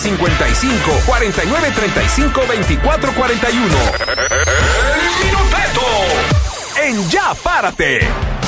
755-4935-2441. ¡El Minuteto! En Ya Párate.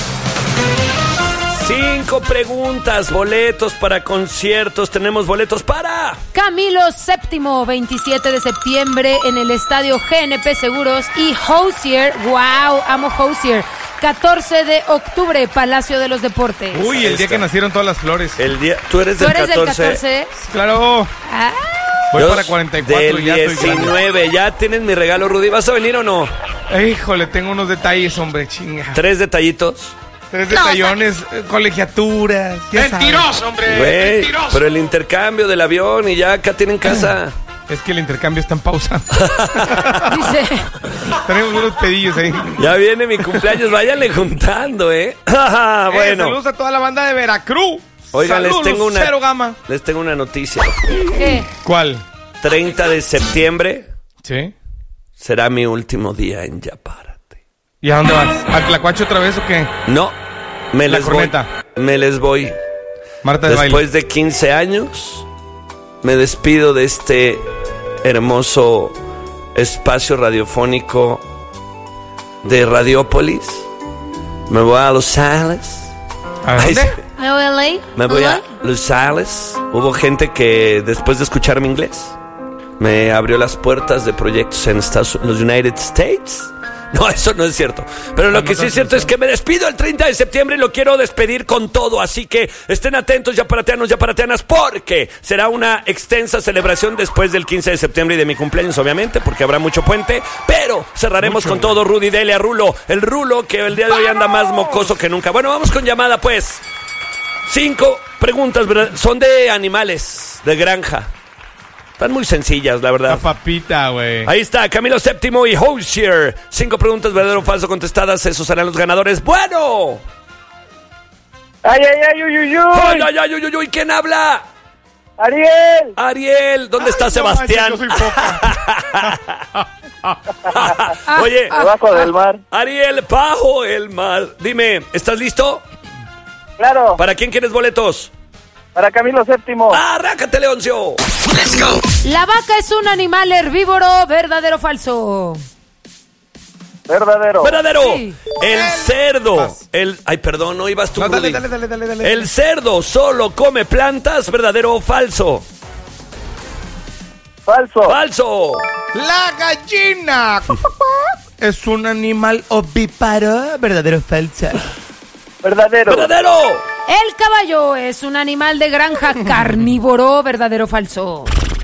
5 preguntas, boletos para conciertos. Tenemos boletos para Camilo VII, 27 de septiembre en el estadio GNP Seguros. Y Hozier, wow, amo Hozier, 14 de octubre, Palacio de los Deportes. Uy, el día que nacieron todas las flores. el día. ¿Tú eres del 14? Claro. Ah, Voy Yo para 44 del ya estoy 19. ¿Ya tienes mi regalo, Rudy? ¿Vas a venir o no? Híjole, tengo unos detalles, hombre, chinga. 3 detalles. 3 detallones, colegiaturas. ¡Mentiroso, hombre! Güey, ¡Mentiroso! pero el intercambio del avión y ya acá tienen casa. Es que el intercambio está en pausa. dice. Tenemos unos pedillos ahí. Ya viene mi cumpleaños, váyanle juntando, ¿eh? Bueno. Saludos a toda la banda de Veracruz. Oigan, Saludos, Cero Gama. les tengo una noticia. ¿Qué? ¿Cuál? 30 de septiembre Sí. será mi último día en Ya Párate. ¿Y a dónde vas? ¿Al Tlacuache otra vez o qué? No, me La les voy. corneta. Me les voy. Marta de Después baile. de 15 años, me despido de este hermoso espacio radiofónico de Radiópolis. Me voy a Los Ángeles. ¿A Ay, dónde? sí. Me voy a Los Ángeles. Hubo gente que después de escuchar mi inglés me abrió las puertas de proyectos en los United States. No, eso no es cierto. Pero lo que sí es cierto es que me despido el 30 de septiembre y lo quiero despedir con todo. Así que estén atentos, yaparateanos, yaparateanas, porque será una extensa celebración después del 15 de septiembre y de mi cumpleaños, obviamente, porque habrá mucho puente. Pero cerraremos con todo. Rudy, dele a Rulo. El Rulo que el día de hoy anda más mocoso que nunca. Bueno, vamos con llamada, pues. 5 preguntas, ¿verdad? Son de animales, de granja. Están muy sencillas, la verdad. La papita, güey. Ahí está, Camilo VII y Hozier. 5 preguntas, verdadero o falso contestadas. Esos serán los ganadores. ¡Bueno! ¡Ay, ay, ay, uy, uy, uy! ¡Ay, ay, ay, uy, uy, uy! ¿Quién habla? ¡Ariel! Ariel, ¿dónde está Sebastián? No manches, yo soy Foca. Oye, Abajo del mar. Ariel, bajo el mar. Dime, ¿estás listo? Claro, ¿Para quién quieres boletos? para Camilo VII. ¡Arrácate, Leoncio! La vaca es un animal herbívoro, ¿verdadero o falso? Verdadero. ¡Verdadero! Sí. El cerdo. Ay, perdón, no ibas tú, No, Rudy. dale. El cerdo solo come plantas, ¿verdadero o falso? Falso. ¡Falso! La gallina es un animal ovíparo, ¿verdadero o falso? Verdadero. ¡Verdadero! El caballo es un animal de granja carnívoro, ¿verdadero o falso?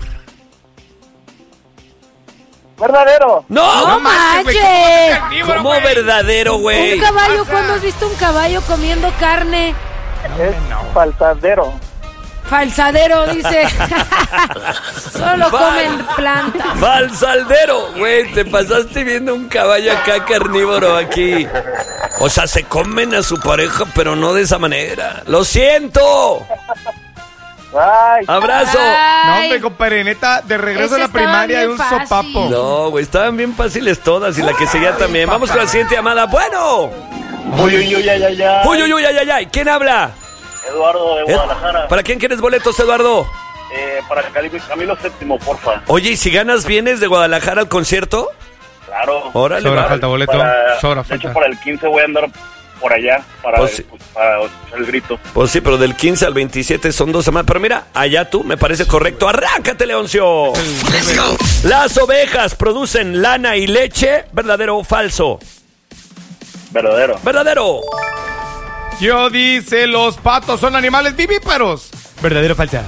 Verdadero. ¡No! ¡No manches! ¿Cómo verdadero, güey? Un caballo, ¿cuándo has visto un caballo comiendo carne? Es falsadero. Falsadero, dice. Solo comen plantas. ¡Falsaldero! Güey, te pasaste viendo un caballo acá carnívoro aquí. O sea, se comen a su pareja, pero no de esa manera. ¡Lo siento! Ay. ¡Abrazo! No, Ay, hombre, compadre, neta, de regreso Ese a la primaria de estaba un bien fácil. sopapo. No, güey, estaban bien fáciles todas y la que seguía también. Vamos con la siguiente llamada. ¡Bueno! Uy, uy, uy, ay, ay, ay. ¡Uy, uy, uy, ay, ay, ay! ¿Quién habla? Eduardo de Guadalajara. ¿Para quién quieres boletos, Eduardo? Para Camilo VII, porfa. Oye, ¿y si ganas vienes de Guadalajara al concierto? Claro. Órale, Sobra va. falta boleto. Sobra De falta. hecho, para el 15 voy a andar por allá para, Pues sí. para escuchar el grito. Pues sí, pero del 15 al 27 son 2 semanas. Pero mira, allá tú, me parece correcto. ¡Arráncate, Leoncio! Las ovejas producen lana y leche, ¿verdadero o falso? Verdadero. ¡Verdadero! Yo dice, los patos son animales vivíparos. ¿Verdadero o falsa?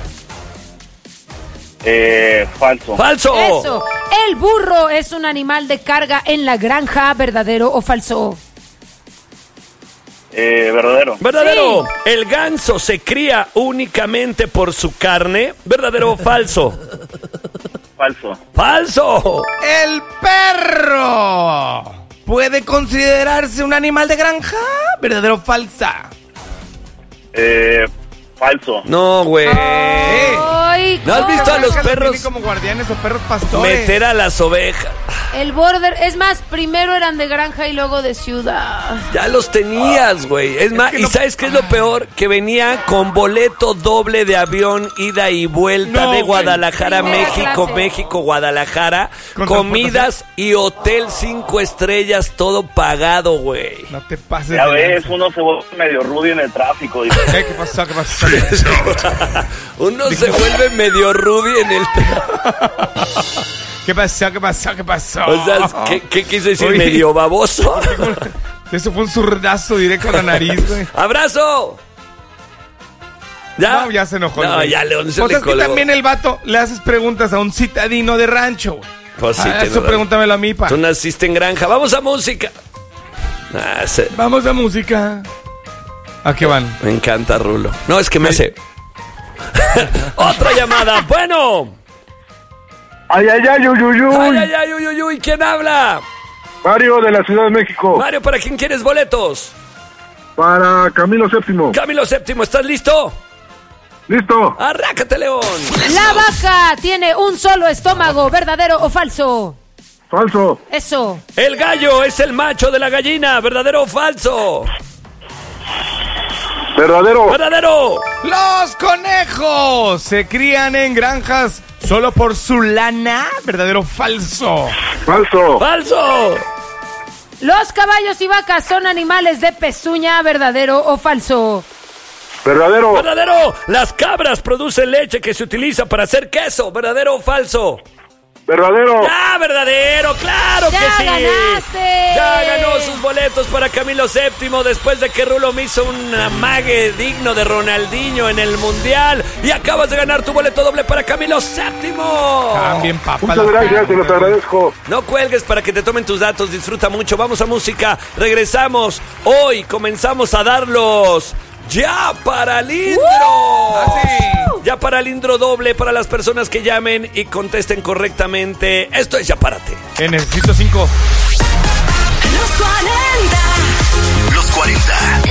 Falso. ¡Falso! Eso. El burro es un animal de carga en la granja, ¿verdadero o falso? Verdadero. ¡Verdadero! Sí. El ganso se cría únicamente por su carne, ¿verdadero o falso? Falso. ¡Falso! El perro puede considerarse un animal de granja. ¿Verdadero o falsa? Falso. No, güey. Ay, ¿No has visto a los Las perros tienen como guardianes o perros pastores? meter a las ovejas? El border, es más, primero eran de granja y luego de ciudad. Ya los tenías, güey. Es más, ¿y sabes qué es lo peor? Que venía con boleto doble de avión, ida y vuelta de Guadalajara a México, México, Guadalajara. Comidas y hotel 5 estrellas, todo pagado, güey. No te pases. Ya ves, uno se vuelve medio rudo en el tráfico. ¿Qué pasó? Uno se vuelve medio Rudy en el... ¿Qué pasó? O sea, ¿qué quiso decir? Oye. ¿Medio baboso? Eso fue un zurdazo directo a la nariz, güey. ¡Abrazo! ¿Ya? No, ya se enojó. No, güey. ya León se O sea, le es que colgó. también el vato le haces preguntas a un citadino de rancho, güey. Pues sí, tiene eso razón. pregúntamelo a mí, pa. Tú naciste en granja. ¡Vamos a música! Vamos a música. ¿A qué van? Me encanta Rulo. No, es que me hace... Otra llamada. Bueno. Ay, ay, ay, uy, uy, uy. Ay, ay, ay, uy, uy, uy. ¿Quién habla? Mario de la Ciudad de México. Mario, ¿para quién quieres boletos? Para Camilo VII. Camilo VII, ¿estás listo? Listo. ¡Arrácate, León! La vaca tiene un solo estómago, ¿verdadero o falso? Falso. Eso. El gallo es el macho de la gallina, ¿verdadero o falso? Verdadero. ¡Verdadero! Los conejos se crían en granjas solo por su lana, ¿verdadero o falso? Falso. ¡Falso! Los caballos y vacas son animales de pezuña, ¿verdadero o falso? Verdadero. ¡Verdadero! Las cabras producen leche que se utiliza para hacer queso, ¿verdadero o falso? Verdadero. ¡Ya, verdadero! ¡Claro ¡Ya que sí! ganaste! Ya ganó sus boletos para Camilo VII después de que Rulo me hizo un amague digno de Ronaldinho en el Mundial. Y acabas de ganar tu boleto doble para Camilo VII. También, papá. Muchas gracias, te los agradezco. No cuelgues para que te tomen tus datos. Disfruta mucho. Vamos a música. Regresamos. Hoy comenzamos a darlos ya para Lindro. Ya para Lindro doble para las personas que llamen y contesten correctamente. Esto es Ya Párate. Necesito 5. Los 40. Los 40